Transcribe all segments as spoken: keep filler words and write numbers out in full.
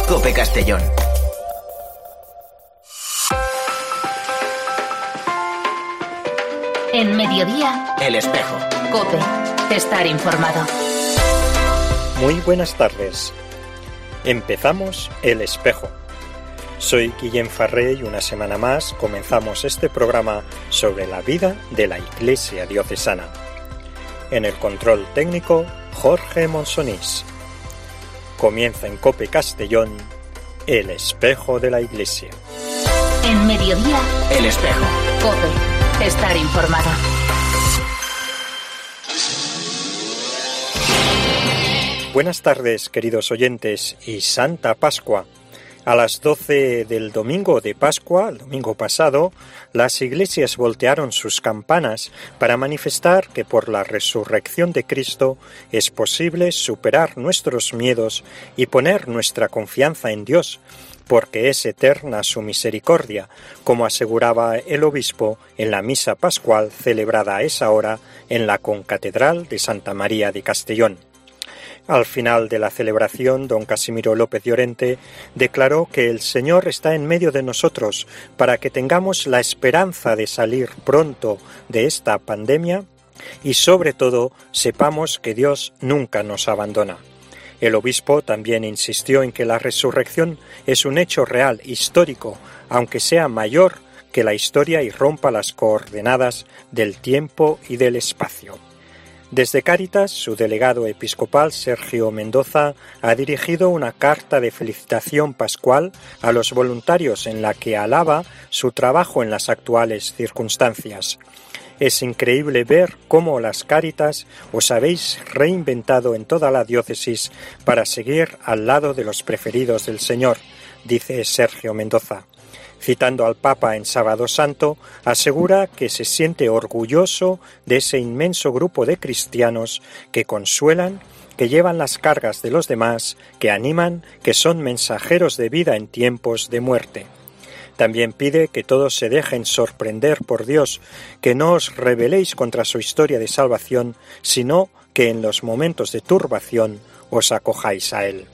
COPE Castellón. En Mediodía, El Espejo. COPE. Estar informado. Muy buenas tardes. Empezamos El Espejo. Soy Guillem Farré y una semana más comenzamos este programa sobre la vida de la Iglesia diocesana. En el control técnico, Jorge Monsonís. Comienza en COPE Castellón, El Espejo de la Iglesia. En Mediodía, El Espejo. COPE. Estar informado. Buenas tardes, queridos oyentes, y Santa Pascua. A las doce del domingo de Pascua, el domingo pasado, las iglesias voltearon sus campanas para manifestar que por la resurrección de Cristo es posible superar nuestros miedos y poner nuestra confianza en Dios, porque es eterna su misericordia, como aseguraba el obispo en la misa pascual celebrada a esa hora en la concatedral de Santa María de Castellón. Al final de la celebración, don Casimiro López Llorente declaró que el Señor está en medio de nosotros para que tengamos la esperanza de salir pronto de esta pandemia y, sobre todo, sepamos que Dios nunca nos abandona. El obispo también insistió en que la resurrección es un hecho real, histórico, aunque sea mayor que la historia y rompa las coordenadas del tiempo y del espacio. Desde Cáritas, su delegado episcopal, Sergio Mendoza, ha dirigido una carta de felicitación pascual a los voluntarios en la que alaba su trabajo en las actuales circunstancias. Es increíble ver cómo las Cáritas os habéis reinventado en toda la diócesis para seguir al lado de los preferidos del Señor, dice Sergio Mendoza. Citando al Papa en Sábado Santo, asegura que se siente orgulloso de ese inmenso grupo de cristianos que consuelan, que llevan las cargas de los demás, que animan, que son mensajeros de vida en tiempos de muerte. También pide que todos se dejen sorprender por Dios, que no os rebeléis contra su historia de salvación, sino que en los momentos de turbación os acojáis a Él.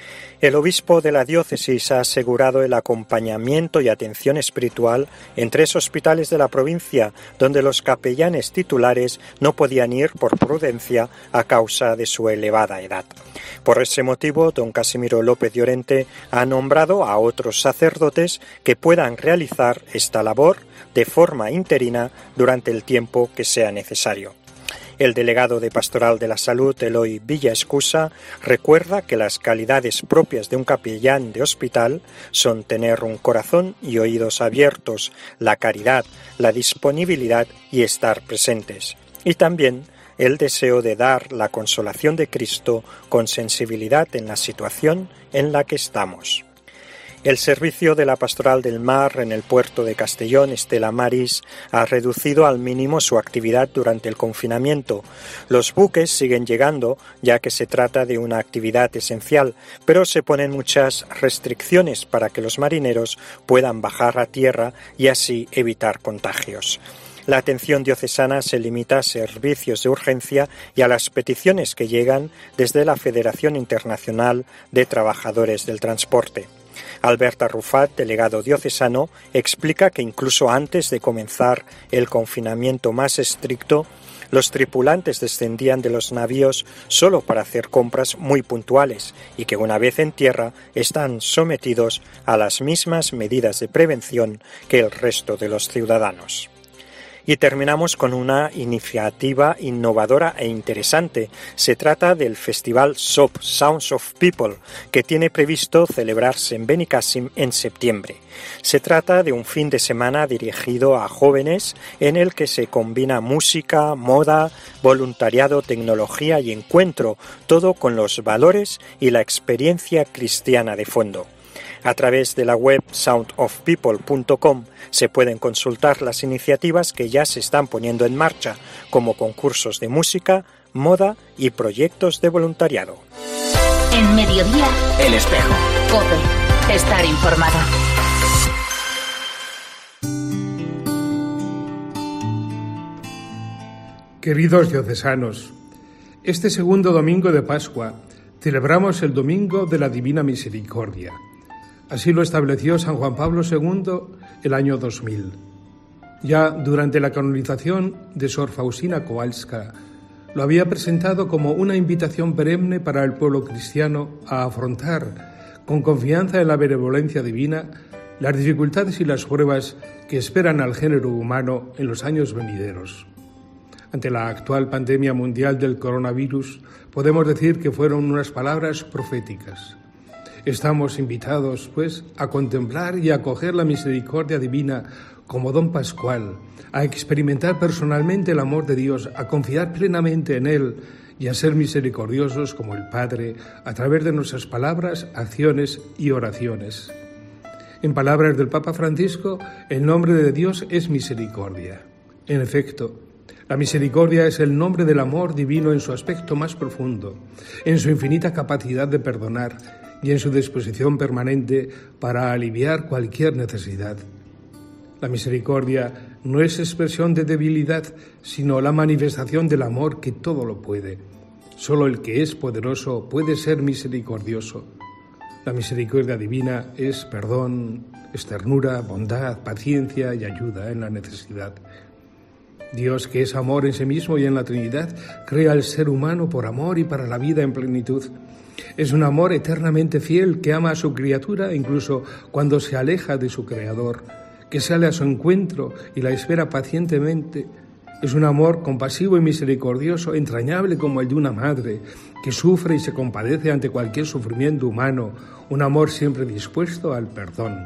El obispo de la diócesis ha asegurado el acompañamiento y atención espiritual en tres hospitales de la provincia, donde los capellanes titulares no podían ir por prudencia a causa de su elevada edad. Por ese motivo, don Casimiro López Llorente ha nombrado a otros sacerdotes que puedan realizar esta labor de forma interina durante el tiempo que sea necesario. El delegado de Pastoral de la Salud, Eloy Villaescusa, recuerda que las calidades propias de un capellán de hospital son tener un corazón y oídos abiertos, la caridad, la disponibilidad y estar presentes. Y también el deseo de dar la consolación de Cristo con sensibilidad en la situación en la que estamos. El servicio de la Pastoral del Mar en el puerto de Castellón, Estela Maris, ha reducido al mínimo su actividad durante el confinamiento. Los buques siguen llegando, ya que se trata de una actividad esencial, pero se ponen muchas restricciones para que los marineros puedan bajar a tierra y así evitar contagios. La atención diocesana se limita a servicios de urgencia y a las peticiones que llegan desde la Federación Internacional de Trabajadores del Transporte. Alberta Rufat, delegado diocesano, explica que incluso antes de comenzar el confinamiento más estricto, los tripulantes descendían de los navíos solo para hacer compras muy puntuales y que una vez en tierra están sometidos a las mismas medidas de prevención que el resto de los ciudadanos. Y terminamos con una iniciativa innovadora e interesante. Se trata del festival S O P, Sounds of People, que tiene previsto celebrarse en Benicàssim en septiembre. Se trata de un fin de semana dirigido a jóvenes en el que se combina música, moda, voluntariado, tecnología y encuentro, todo con los valores y la experiencia cristiana de fondo. A través de la web sound of people punto com se pueden consultar las iniciativas que ya se están poniendo en marcha, como concursos de música, moda y proyectos de voluntariado. En Mediodía, El Espejo. COPE. Estar informada. Queridos diocesanos, este segundo domingo de Pascua Celebramos el Domingo de la Divina Misericordia. Así lo estableció San Juan Pablo segundo el año dos mil. Ya durante la canonización de Sor Faustina Kowalska, lo había presentado como una invitación perenne para el pueblo cristiano a afrontar, con confianza en la benevolencia divina, las dificultades y las pruebas que esperan al género humano en los años venideros. Ante la actual pandemia mundial del coronavirus, podemos decir que fueron unas palabras proféticas. Estamos invitados, pues, a contemplar y a acoger la misericordia divina como don pascual, a experimentar personalmente el amor de Dios, a confiar plenamente en Él y a ser misericordiosos como el Padre a través de nuestras palabras, acciones y oraciones. En palabras del Papa Francisco, el nombre de Dios es misericordia. En efecto, la misericordia es el nombre del amor divino en su aspecto más profundo, en su infinita capacidad de perdonar y en su disposición permanente para aliviar cualquier necesidad. La misericordia no es expresión de debilidad, sino la manifestación del amor que todo lo puede. Solo el que es poderoso puede ser misericordioso. La misericordia divina es perdón, es ternura, bondad, paciencia y ayuda en la necesidad. Dios, que es amor en sí mismo y en la Trinidad, crea al ser humano por amor y para la vida en plenitud. Es un amor eternamente fiel que ama a su criatura incluso cuando se aleja de su Creador, que sale a su encuentro y la espera pacientemente. Es un amor compasivo y misericordioso, entrañable como el de una madre, que sufre y se compadece ante cualquier sufrimiento humano, un amor siempre dispuesto al perdón.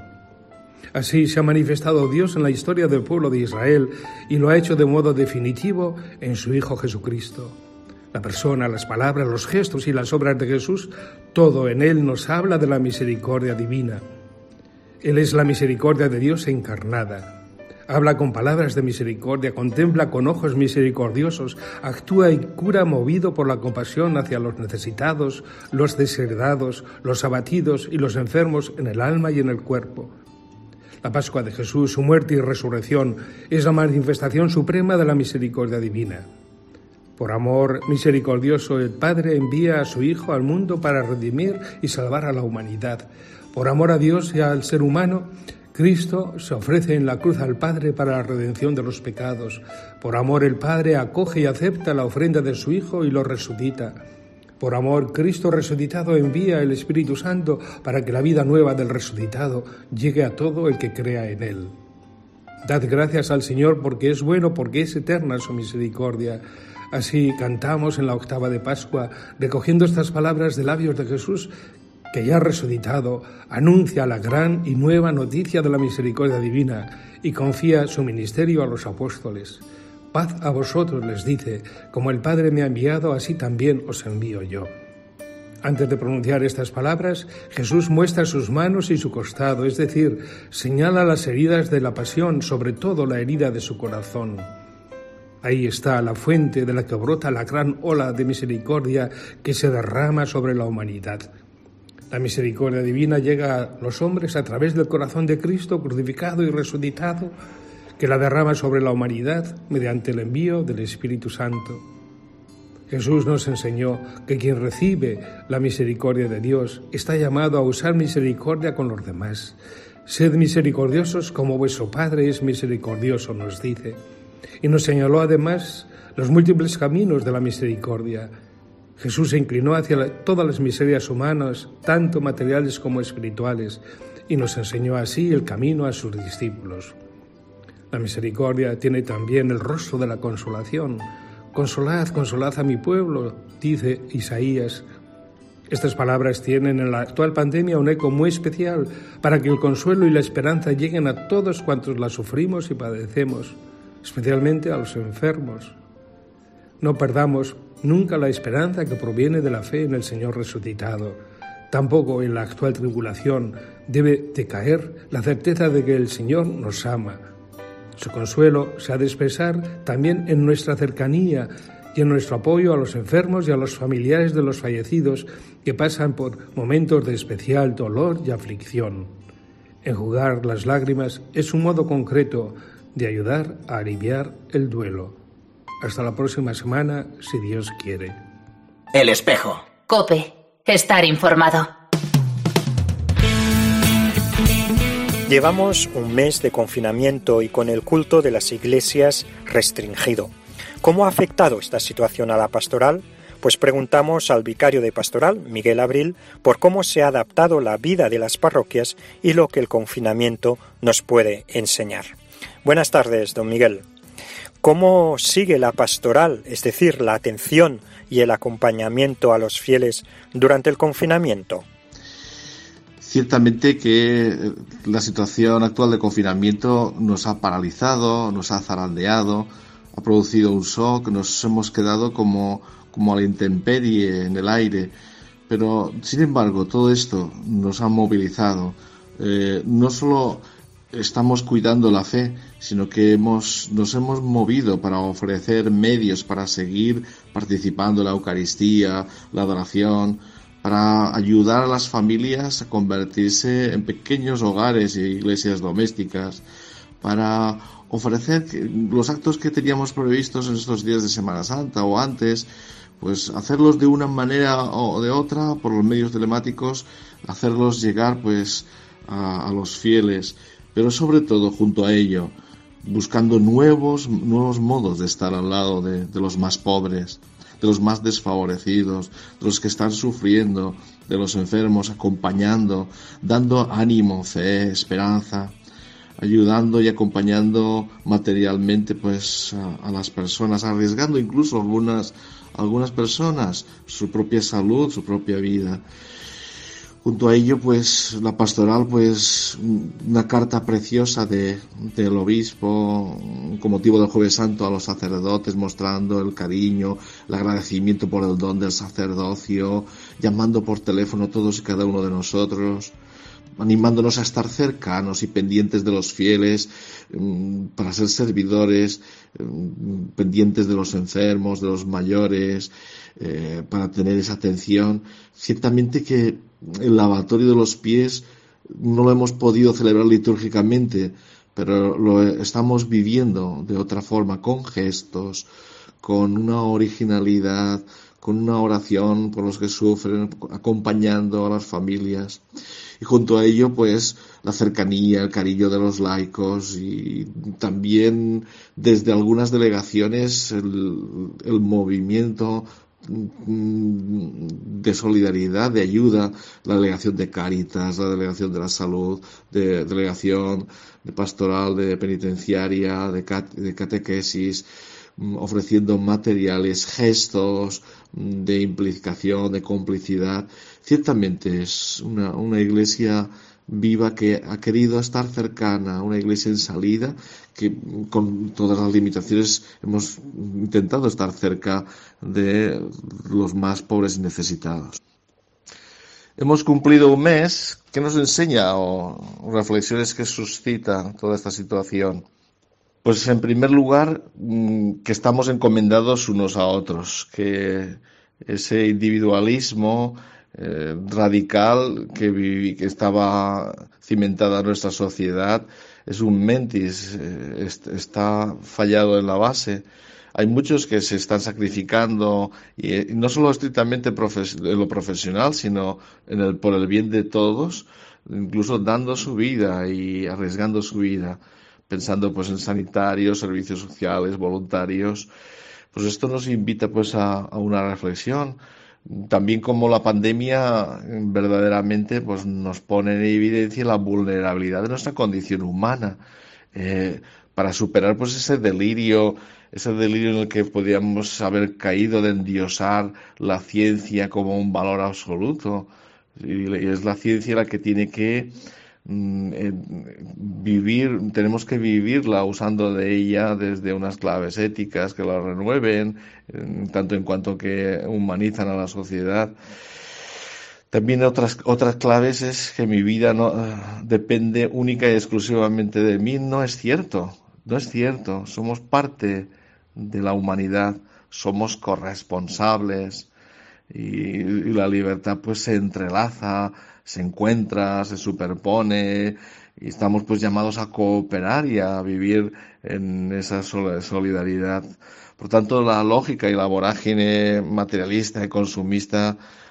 Así se ha manifestado Dios en la historia del pueblo de Israel y lo ha hecho de modo definitivo en su Hijo Jesucristo. La persona, las palabras, los gestos y las obras de Jesús, todo en Él nos habla de la misericordia divina. Él es la misericordia de Dios encarnada. Habla con palabras de misericordia, contempla con ojos misericordiosos, actúa y cura movido por la compasión hacia los necesitados, los desheredados, los abatidos y los enfermos en el alma y en el cuerpo. La Pascua de Jesús, su muerte y resurrección, es la manifestación suprema de la misericordia divina. Por amor misericordioso, el Padre envía a su Hijo al mundo para redimir y salvar a la humanidad. Por amor a Dios y al ser humano, Cristo se ofrece en la cruz al Padre para la redención de los pecados. Por amor el Padre acoge y acepta la ofrenda de su Hijo y lo resucita. Por amor, Cristo resucitado envía el Espíritu Santo para que la vida nueva del resucitado llegue a todo el que crea en Él. Dad gracias al Señor porque es bueno, porque es eterna su misericordia. Así cantamos en la octava de Pascua, recogiendo estas palabras de labios de Jesús, que ya resucitado anuncia la gran y nueva noticia de la misericordia divina y confía su ministerio a los apóstoles. Paz a vosotros, les dice, como el Padre me ha enviado, así también os envío yo. Antes de pronunciar estas palabras, Jesús muestra sus manos y su costado, es decir, señala las heridas de la pasión, sobre todo la herida de su corazón. Ahí está la fuente de la que brota la gran ola de misericordia que se derrama sobre la humanidad. La misericordia divina llega a los hombres a través del corazón de Cristo crucificado y resucitado, que la derrama sobre la humanidad mediante el envío del Espíritu Santo. Jesús nos enseñó que quien recibe la misericordia de Dios está llamado a usar misericordia con los demás. Sed misericordiosos como vuestro Padre es misericordioso, nos dice. Y nos señaló además los múltiples caminos de la misericordia. Jesús se inclinó hacia la, todas las miserias humanas, tanto materiales como espirituales, y nos enseñó así el camino a sus discípulos. La misericordia tiene también el rostro de la consolación. Consolad, consolad a mi pueblo, dice Isaías. Estas palabras tienen en la actual pandemia un eco muy especial para que el consuelo y la esperanza lleguen a todos cuantos la sufrimos y padecemos, especialmente a los enfermos. No perdamos nunca la esperanza que proviene de la fe en el Señor resucitado. Tampoco en la actual tribulación debe decaer la certeza de que el Señor nos ama. Su consuelo se ha de expresar también en nuestra cercanía y en nuestro apoyo a los enfermos y a los familiares de los fallecidos que pasan por momentos de especial dolor y aflicción. Enjugar las lágrimas es un modo concreto de ayudar a aliviar el duelo. Hasta la próxima semana, si Dios quiere. El espejo. COPE. estar informado. Llevamos un mes de confinamiento y con el culto de las iglesias restringido. ¿Cómo ha afectado esta situación a la pastoral? Pues preguntamos al vicario de pastoral, Miguel Abril, por cómo se ha adaptado la vida de las parroquias y lo que el confinamiento nos puede enseñar. Buenas tardes, don Miguel. ¿Cómo sigue la pastoral, es decir, la atención y el acompañamiento a los fieles durante el confinamiento? Ciertamente que la situación actual de confinamiento nos ha paralizado, nos ha zarandeado, ha producido un shock, nos hemos quedado como, como a la intemperie en el aire. Pero, sin embargo, todo esto nos ha movilizado. Eh, no solo estamos cuidando la fe, sino que hemos, nos hemos movido para ofrecer medios para seguir participando en la Eucaristía, la adoración, para ayudar a las familias a convertirse en pequeños hogares e iglesias domésticas, para ofrecer los actos que teníamos previstos en estos días de Semana Santa o antes, pues hacerlos de una manera o de otra por los medios telemáticos, hacerlos llegar pues a, a los fieles, pero sobre todo junto a ello buscando nuevos nuevos modos de estar al lado de, de los más pobres, de los más desfavorecidos, de los que están sufriendo, de los enfermos, acompañando, dando ánimo, fe, esperanza, ayudando y acompañando materialmente pues a, a las personas, arriesgando incluso algunas algunas personas su propia salud, su propia vida. Junto a ello, pues, la pastoral, pues, una carta preciosa de, del obispo, con motivo del Jueves Santo, a los sacerdotes, mostrando el cariño, el agradecimiento por el don del sacerdocio, llamando por teléfono a todos y cada uno de nosotros, animándonos a estar cercanos y pendientes de los fieles, para ser servidores, pendientes de los enfermos, de los mayores, eh, para tener esa atención. Ciertamente que el lavatorio de los pies no lo hemos podido celebrar litúrgicamente, pero lo estamos viviendo de otra forma, con gestos, con una originalidad, con una oración por los que sufren, acompañando a las familias. Y junto a ello, pues, la cercanía, el cariño de los laicos y también desde algunas delegaciones el, el movimiento de solidaridad, de ayuda, la delegación de Cáritas, la delegación de la salud, de delegación de pastoral, de penitenciaria, de, cate, de catequesis, ofreciendo materiales, gestos de implicación, de complicidad. Ciertamente es una, una iglesia viva que ha querido estar cercana, una iglesia en salida, que con todas las limitaciones hemos intentado estar cerca de los más pobres y necesitados. Hemos cumplido un mes. ¿Qué nos enseña o reflexiones que suscita toda esta situación? Pues en primer lugar, que estamos encomendados unos a otros, que ese individualismo eh, radical que, viví, que estaba cimentada en nuestra sociedad es un mentis, eh, está fallado en la base. Hay muchos que se están sacrificando, y, y no solo estrictamente profes, en lo profesional, sino en el, por el bien de todos, incluso dando su vida y arriesgando su vida, pensando pues en sanitarios, servicios sociales, voluntarios. Pues esto nos invita pues a, a una reflexión. También como la pandemia verdaderamente pues nos pone en evidencia la vulnerabilidad de nuestra condición humana, eh, para superar pues ese delirio, ese delirio en el que podíamos haber caído de endiosar la ciencia como un valor absoluto. Y es la ciencia la que tiene que vivir, tenemos que vivirla usando de ella desde unas claves éticas que la renueven, tanto en cuanto que humanizan a la sociedad. También otras otras claves es que mi vida no depende única y exclusivamente de mí. No es cierto, no es cierto. Somos parte de la humanidad, somos corresponsables y, y la libertad pues se entrelaza, se encuentra, se superpone y estamos pues llamados a cooperar y a vivir en esa solidaridad. Por tanto, la lógica y la vorágine materialista y consumista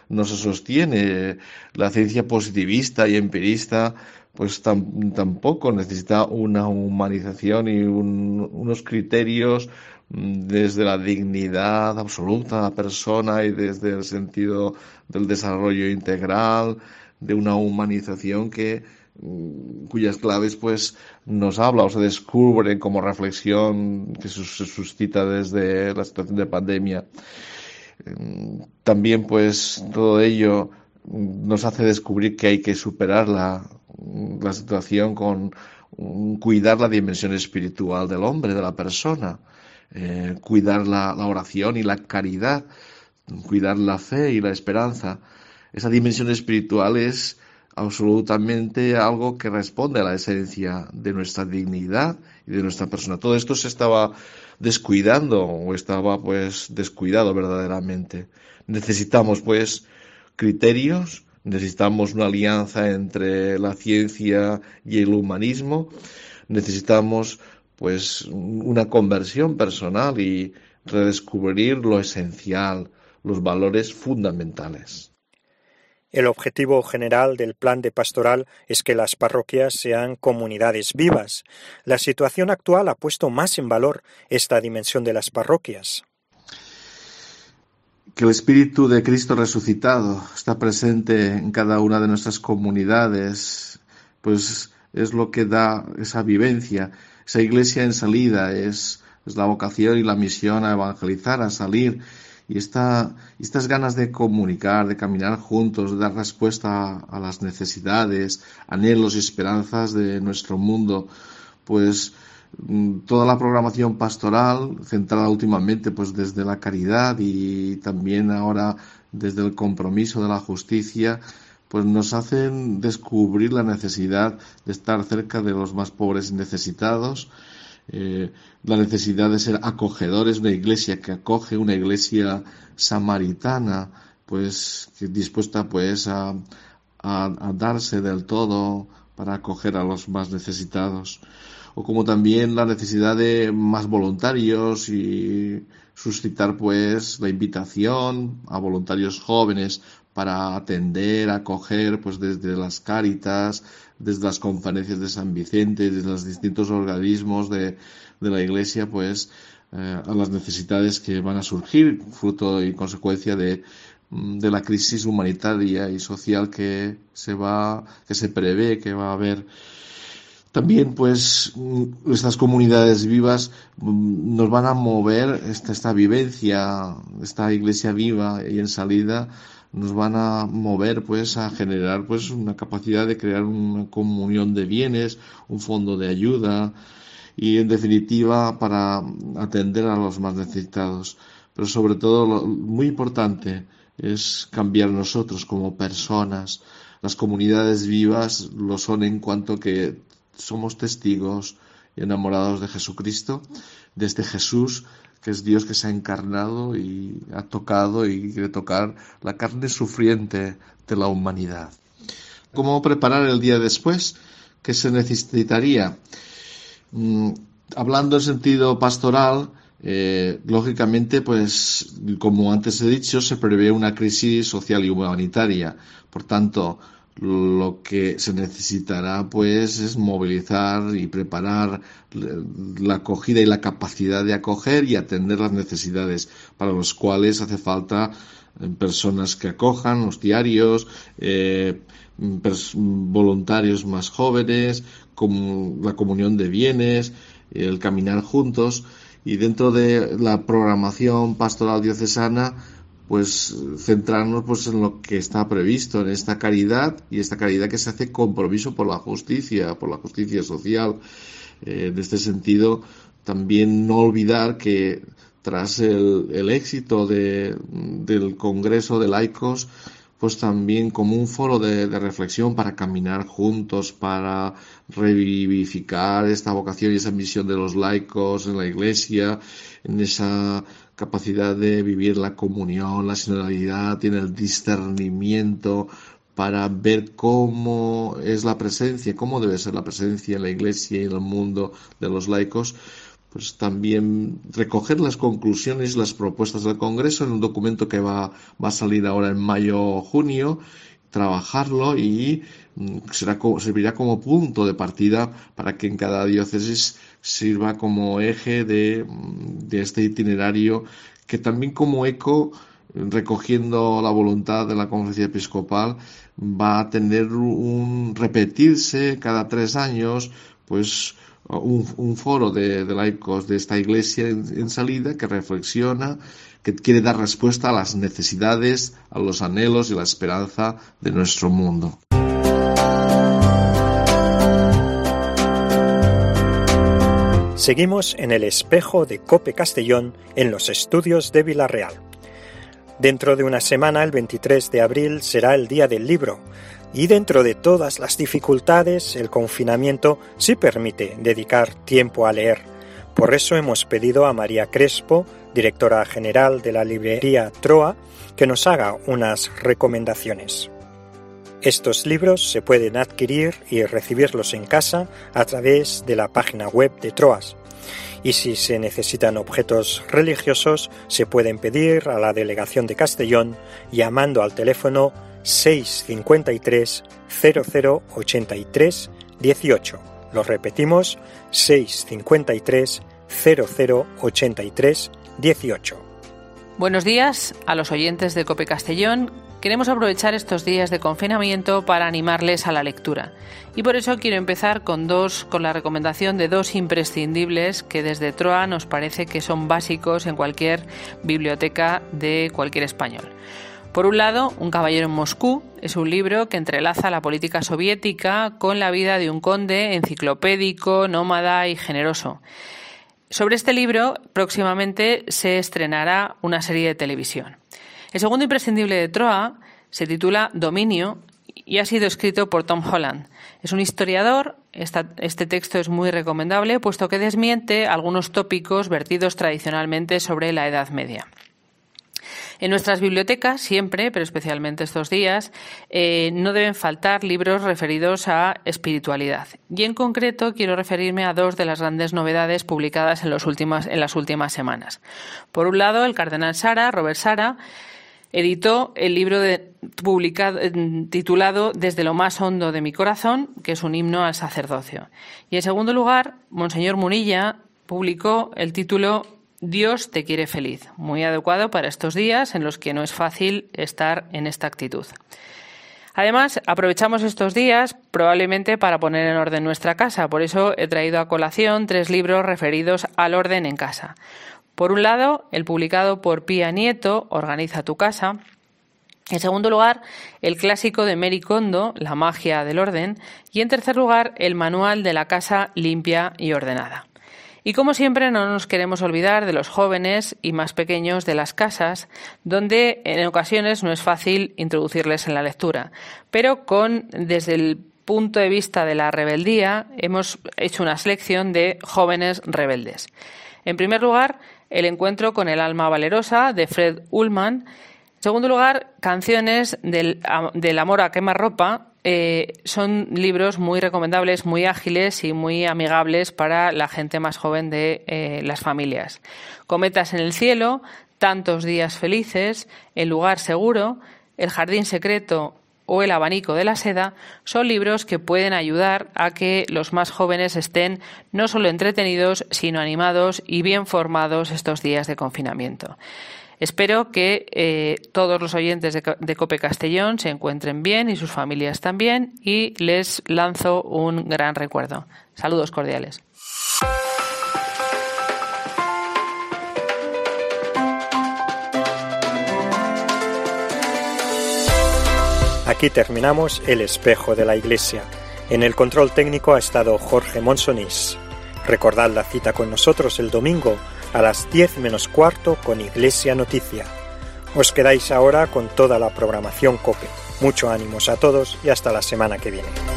no se sostiene. La ciencia positivista y empirista pues tam, tampoco necesita una humanización y un, unos criterios desde la dignidad absoluta de la persona y desde el sentido del desarrollo integral, de una humanización que cuyas claves pues nos habla o se descubren como reflexión que se suscita desde la situación de pandemia. También pues todo ello nos hace descubrir que hay que superar la, la situación con cuidar la dimensión espiritual del hombre, de la persona, eh, cuidar la, la oración y la caridad, cuidar la fe y la esperanza. Esa dimensión espiritual es absolutamente algo que responde a la esencia de nuestra dignidad y de nuestra persona. Todo esto se estaba descuidando o estaba pues descuidado verdaderamente. Necesitamos pues criterios, necesitamos una alianza entre la ciencia y el humanismo, necesitamos pues una conversión personal y redescubrir lo esencial, los valores fundamentales. El objetivo general del plan de pastoral es que las parroquias sean comunidades vivas. La situación actual ha puesto más en valor esta dimensión de las parroquias. Que el Espíritu de Cristo resucitado está presente en cada una de nuestras comunidades, pues es lo que da esa vivencia. Esa iglesia en salida es, es la vocación y la misión a evangelizar, a salir. Y esta, estas ganas de comunicar, de caminar juntos, de dar respuesta a, a las necesidades, anhelos y esperanzas de nuestro mundo, pues toda la programación pastoral, centrada últimamente pues desde la caridad y también ahora desde el compromiso de la justicia, pues nos hacen descubrir la necesidad de estar cerca de los más pobres y necesitados, Eh, la necesidad de ser acogedores, una iglesia que acoge, una iglesia samaritana, pues que dispuesta pues a, a, a darse del todo para acoger a los más necesitados, o como también la necesidad de más voluntarios y suscitar pues la invitación a voluntarios jóvenes para atender, acoger pues desde las Cáritas, desde las conferencias de San Vicente, desde los distintos organismos de, de la Iglesia, pues eh, a las necesidades que van a surgir, fruto y consecuencia de, de la crisis humanitaria y social que se va, que se prevé que va a haber. También, pues, estas comunidades vivas nos van a mover esta, esta vivencia, esta iglesia viva y en salida, nos van a mover pues a generar pues una capacidad de crear una comunión de bienes, un fondo de ayuda y en definitiva para atender a los más necesitados. Pero sobre todo lo muy importante es cambiar nosotros como personas. Las comunidades vivas lo son en cuanto que somos testigos y enamorados de Jesucristo, de este Jesús que es Dios que se ha encarnado y ha tocado y quiere tocar la carne sufriente de la humanidad. ¿Cómo preparar el día después? ¿Qué se necesitaría? Mm, hablando en sentido pastoral, eh, lógicamente, pues, como antes he dicho, se prevé una crisis social y humanitaria. Por tanto, lo que se necesitará pues es movilizar y preparar la acogida y la capacidad de acoger y atender las necesidades para los cuales hace falta personas que acojan, hostiarios, eh, voluntarios más jóvenes, como la comunión de bienes, el caminar juntos y dentro de la programación pastoral diocesana pues centrarnos pues en lo que está previsto, en esta caridad y esta caridad que se hace compromiso por la justicia, por la justicia social. Eh, en este sentido, también no olvidar que tras el, el éxito de, del Congreso de Laicos, pues también como un foro de, de reflexión para caminar juntos, para revivificar esta vocación y esa misión de los laicos en la Iglesia, en esa capacidad de vivir la comunión, la sinodalidad, tiene el discernimiento para ver cómo es la presencia, cómo debe ser la presencia en la Iglesia y en el mundo de los laicos, pues también recoger las conclusiones y las propuestas del Congreso en un documento que va, va a salir ahora en mayo o junio, trabajarlo y será, servirá como punto de partida para que en cada diócesis sirva como eje de, de este itinerario, que también como eco, recogiendo la voluntad de la Conferencia Episcopal, va a tener un repetirse cada tres años, pues un, un foro de, de laicos de esta Iglesia en, en salida, que reflexiona, que quiere dar respuesta a las necesidades, a los anhelos y la esperanza de nuestro mundo. Seguimos en el espejo de COPE Castellón en los estudios de Vilarreal. Dentro de una semana, el veintitrés de abril, será el Día del Libro, y dentro de todas las dificultades, el confinamiento sí permite dedicar tiempo a leer. Por eso hemos pedido a María Crespo, directora general de la librería Troa, que nos haga unas recomendaciones. Estos libros se pueden adquirir y recibirlos en casa a través de la página web de Troas. Y si se necesitan objetos religiosos, se pueden pedir a la Delegación de Castellón llamando al teléfono seis cincuenta y tres cero cero ochenta y tres dieciocho. Lo repetimos, seis cincuenta y tres cero cero ochenta y tres dieciocho. Buenos días a los oyentes de COPE Castellón. Queremos aprovechar estos días de confinamiento para animarles a la lectura. Y por eso quiero empezar con dos, con la recomendación de dos imprescindibles que desde Troa nos parece que son básicos en cualquier biblioteca de cualquier español. Por un lado, Un caballero en Moscú es un libro que entrelaza la política soviética con la vida de un conde enciclopédico, nómada y generoso. Sobre este libro, próximamente se estrenará una serie de televisión. El segundo imprescindible de Troa se titula Dominio y ha sido escrito por Tom Holland. Es un historiador. Esta, este texto es muy recomendable, puesto que desmiente algunos tópicos vertidos tradicionalmente sobre la Edad Media. En nuestras bibliotecas siempre, pero especialmente estos días, eh, no deben faltar libros referidos a espiritualidad. Y en concreto quiero referirme a dos de las grandes novedades publicadas en, los últimas, en las últimas semanas. Por un lado, el cardenal Sara, Robert Sara, editó el libro de, publicado, titulado Desde lo más hondo de mi corazón, que es un himno al sacerdocio. Y en segundo lugar, Monseñor Munilla publicó el título Dios te quiere feliz, muy adecuado para estos días en los que no es fácil estar en esta actitud. Además, aprovechamos estos días probablemente para poner en orden nuestra casa, por eso he traído a colación tres libros referidos al orden en casa. Por un lado, el publicado por Pía Nieto, Organiza tu casa. En segundo lugar, el clásico de Mary Kondo, La magia del orden. Y en tercer lugar, el manual de la casa limpia y ordenada. Y como siempre, no nos queremos olvidar de los jóvenes y más pequeños de las casas, donde en ocasiones no es fácil introducirles en la lectura. Pero con, desde el punto de vista de la rebeldía, hemos hecho una selección de jóvenes rebeldes. En primer lugar, El encuentro con el alma valerosa, de Fred Ullman. En segundo lugar, Canciones del, del amor a quemarropa. Eh, son libros muy recomendables, muy ágiles y muy amigables para la gente más joven de eh, las familias. Cometas en el cielo, Tantos días felices, El lugar seguro, El jardín secreto o El abanico de la seda son libros que pueden ayudar a que los más jóvenes estén no solo entretenidos, sino animados y bien formados estos días de confinamiento. Espero que eh, todos los oyentes de, de COPE Castellón se encuentren bien y sus familias también, y les lanzo un gran recuerdo. Saludos cordiales. Aquí terminamos el espejo de la Iglesia. En el control técnico ha estado Jorge Monsonís. Recordad la cita con nosotros el domingo a las diez menos cuarto con Iglesia Noticia. Os quedáis ahora con toda la programación COPE. Mucho ánimos a todos y hasta la semana que viene.